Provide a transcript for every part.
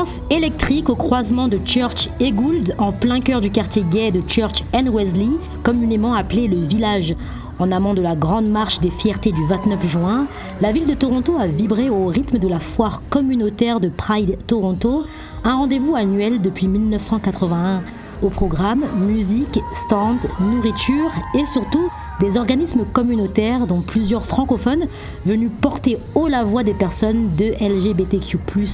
danse électrique au croisement de Church et Gould, en plein cœur du quartier gay de Church and Wesley, communément appelé le village. En amont de la grande marche des fiertés du 29 juin, la ville de Toronto a vibré au rythme de la foire communautaire de Pride Toronto, un rendez-vous annuel depuis 1981. Au programme, musique, stand, nourriture et surtout des organismes communautaires dont plusieurs francophones venus porter haut la voix des personnes de LGBTQ+.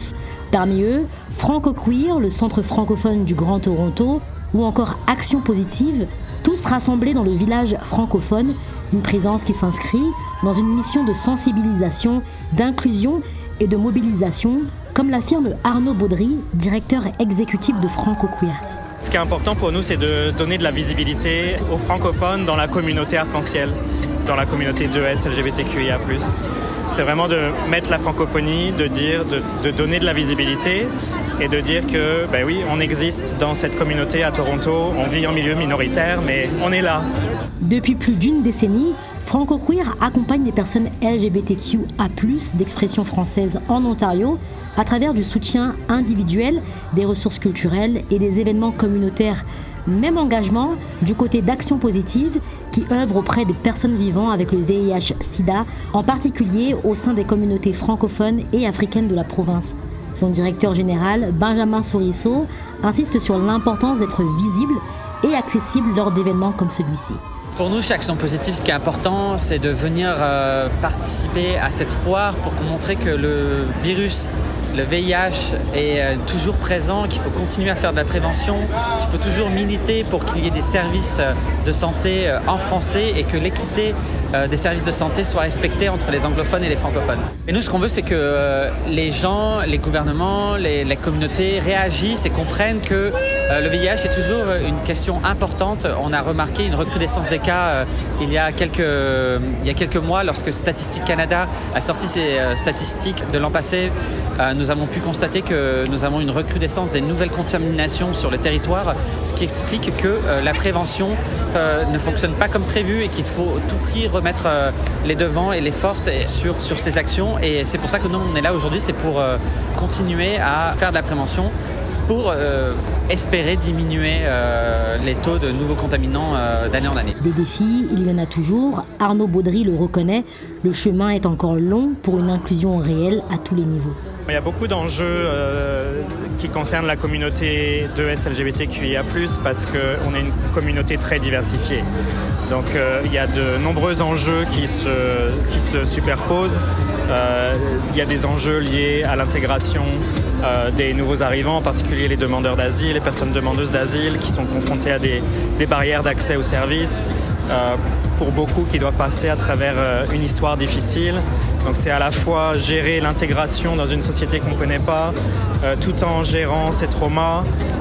Parmi eux, Franco-Queer, le centre francophone du Grand Toronto, ou encore Action Positive, tous rassemblés dans le village francophone, une présence qui s'inscrit dans une mission de sensibilisation, d'inclusion et de mobilisation, comme l'affirme Arnaud Baudry, directeur exécutif de Franco-Queer. Ce qui est important pour nous, c'est de donner de la visibilité aux francophones dans la communauté arc-en-ciel, dans la communauté 2S, LGBTQIA+. C'est vraiment de mettre la francophonie, de donner de la visibilité et de dire que, ben oui, on existe dans cette communauté à Toronto, on vit en milieu minoritaire, mais on est là. Depuis plus d'une décennie, Franco-Queer accompagne les personnes LGBTQA+, d'expression française en Ontario, à travers du soutien individuel, des ressources culturelles et des événements communautaires. Même engagement du côté d'Action Positive, qui œuvre auprès des personnes vivant avec le VIH-Sida, en particulier au sein des communautés francophones et africaines de la province. Son directeur général, Benjamin Souriceau, insiste sur l'importance d'être visible et accessible lors d'événements comme celui-ci. Pour nous, chez Action Positive, ce qui est important, c'est de venir participer à cette foire pour montrer que le virus, le VIH est toujours présent, qu'il faut continuer à faire de la prévention, qu'il faut toujours militer pour qu'il y ait des services de santé en français et que l'équité des services de santé soit respectée entre les anglophones et les francophones. Et nous, ce qu'on veut, c'est que les gens, les gouvernements, les communautés réagissent et comprennent que le VIH est toujours une question importante. On a remarqué une recrudescence des cas il y a quelques mois, lorsque Statistique Canada a sorti ses statistiques de l'an passé. Nous avons pu constater que nous avons une recrudescence des nouvelles contaminations sur le territoire, ce qui explique que la prévention ne fonctionne pas comme prévu et qu'il faut à tout prix remettre les devants et les forces sur ces actions. Et c'est pour ça que nous, on est là aujourd'hui, c'est pour continuer à faire de la prévention pour espérer diminuer les taux de nouveaux contaminants d'année en année. Des défis, il y en a toujours. Arnaud Baudry le reconnaît, le chemin est encore long pour une inclusion réelle à tous les niveaux. Il y a beaucoup d'enjeux qui concernent la communauté 2S LGBTQIA+, parce qu'on est une communauté très diversifiée. Donc il y a de nombreux enjeux qui se superposent. Il y a des enjeux liés à l'intégration des nouveaux arrivants, en particulier les demandeurs d'asile, les personnes demandeuses d'asile qui sont confrontées à des barrières d'accès aux services, pour beaucoup qui doivent passer à travers une histoire difficile. Donc c'est à la fois gérer l'intégration dans une société qu'on ne connaît pas, tout en gérant ses traumas,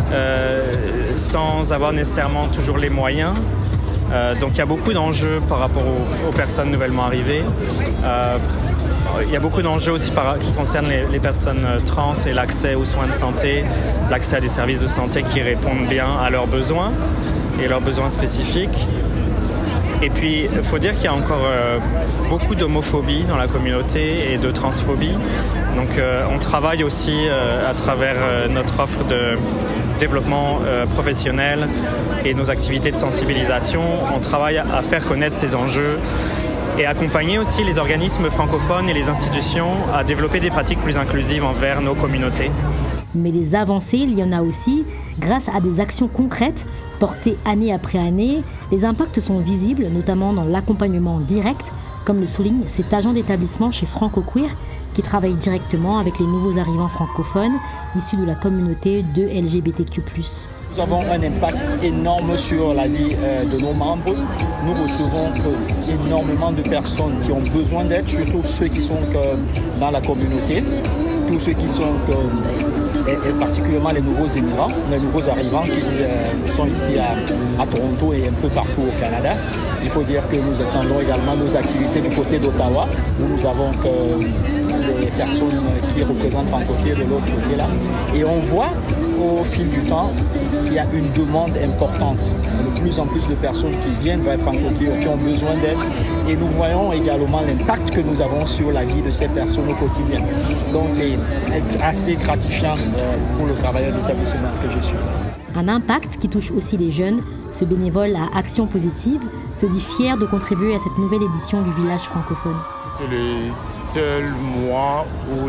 sans avoir nécessairement toujours les moyens. Donc il y a beaucoup d'enjeux par rapport aux personnes nouvellement arrivées. Il y a beaucoup d'enjeux aussi qui concernent les personnes trans et l'accès aux soins de santé, l'accès à des services de santé qui répondent bien à leurs besoins et leurs besoins spécifiques. Et puis, il faut dire qu'il y a encore beaucoup d'homophobie dans la communauté et de transphobie. Donc, on travaille aussi à travers notre offre de développement professionnel et nos activités de sensibilisation. On travaille à faire connaître ces enjeux et accompagner aussi les organismes francophones et les institutions à développer des pratiques plus inclusives envers nos communautés. Mais les avancées, il y en a aussi. Grâce à des actions concrètes portées année après année, les impacts sont visibles, notamment dans l'accompagnement direct, comme le souligne cet agent d'établissement chez Franco-Queer, qui travaille directement avec les nouveaux arrivants francophones issus de la communauté de LGBTQ+. Nous avons un impact énorme sur la vie de nos membres. Nous recevons énormément de personnes qui ont besoin d'aide, surtout ceux qui sont dans la communauté, tous ceux qui sont, et particulièrement les nouveaux immigrants, les nouveaux arrivants qui sont ici à Toronto et un peu partout au Canada. Il faut dire que nous étendons également nos activités du côté d'Ottawa, où nous avons les personnes qui représentent Francoqueer de l'autre côté là. Et on voit au fil du temps qu'il y a une demande importante. De plus en plus de personnes qui viennent vers Francoqueer, qui ont besoin d'aide. Et nous voyons également l'impact que nous avons sur la vie de ces personnes au quotidien. Donc c'est assez gratifiant pour le travailleur d'établissement que je suis. Un impact qui touche aussi les jeunes. Ce bénévole à Action Positive se dit fier de contribuer à cette nouvelle édition du village francophone. C'est le seul mois où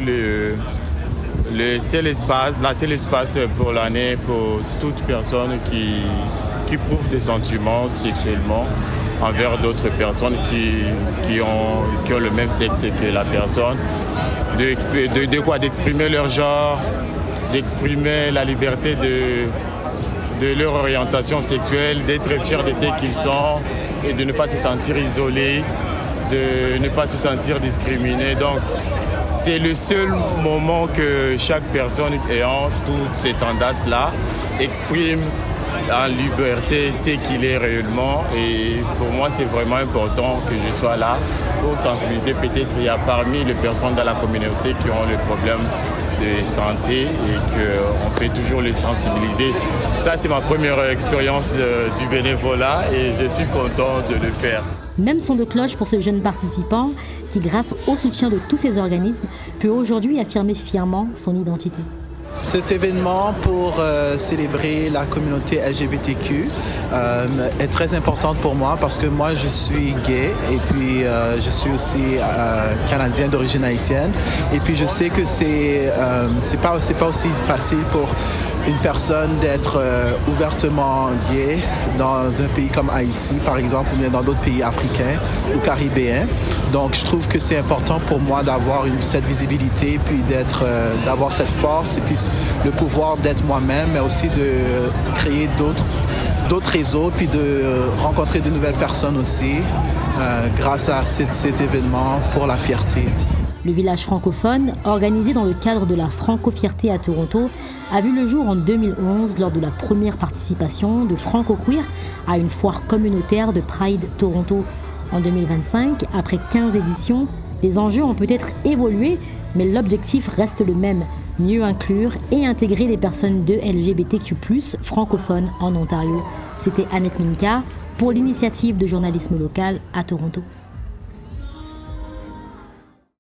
c'est l'espace pour l'année pour toute personne qui prouve des sentiments sexuellement envers d'autres personnes qui ont le même sexe que la personne, d'exprimer leur genre, d'exprimer la liberté de leur orientation sexuelle, d'être fiers de ce qu'ils sont et de ne pas se sentir isolés, de ne pas se sentir discriminés. Donc, c'est le seul moment que chaque personne ayant toutes ces tendances-là exprime en liberté ce qu'il est réellement. Et pour moi, c'est vraiment important que je sois là pour sensibiliser. Peut-être il y a parmi les personnes dans la communauté qui ont le problème de santé et qu'on peut toujours les sensibiliser. Ça, c'est ma première expérience du bénévolat et je suis content de le faire. Même son de cloche pour ce jeune participant qui, grâce au soutien de tous ces organismes, peut aujourd'hui affirmer fièrement son identité. Cet événement pour célébrer la communauté LGBTQ est très important pour moi parce que moi je suis gay et puis je suis aussi canadien d'origine haïtienne et puis je sais que c'est pas aussi facile pour une personne d'être ouvertement gay dans un pays comme Haïti par exemple ou bien dans d'autres pays africains ou caribéens. Donc je trouve que c'est important pour moi d'avoir cette visibilité puis d'avoir cette force et puis le pouvoir d'être moi-même mais aussi de créer d'autres réseaux puis de rencontrer de nouvelles personnes aussi grâce à cet événement pour la fierté. Le village francophone, organisé dans le cadre de la Franco-Fierté à Toronto, a vu le jour en 2011 lors de la première participation de Francoqueer à une foire communautaire de Pride Toronto. En 2025, après 15 éditions, les enjeux ont peut-être évolué, mais l'objectif reste le même, mieux inclure et intégrer les personnes de LGBTQ+, francophones en Ontario. C'était Annette Minka pour l'initiative de journalisme local à Toronto.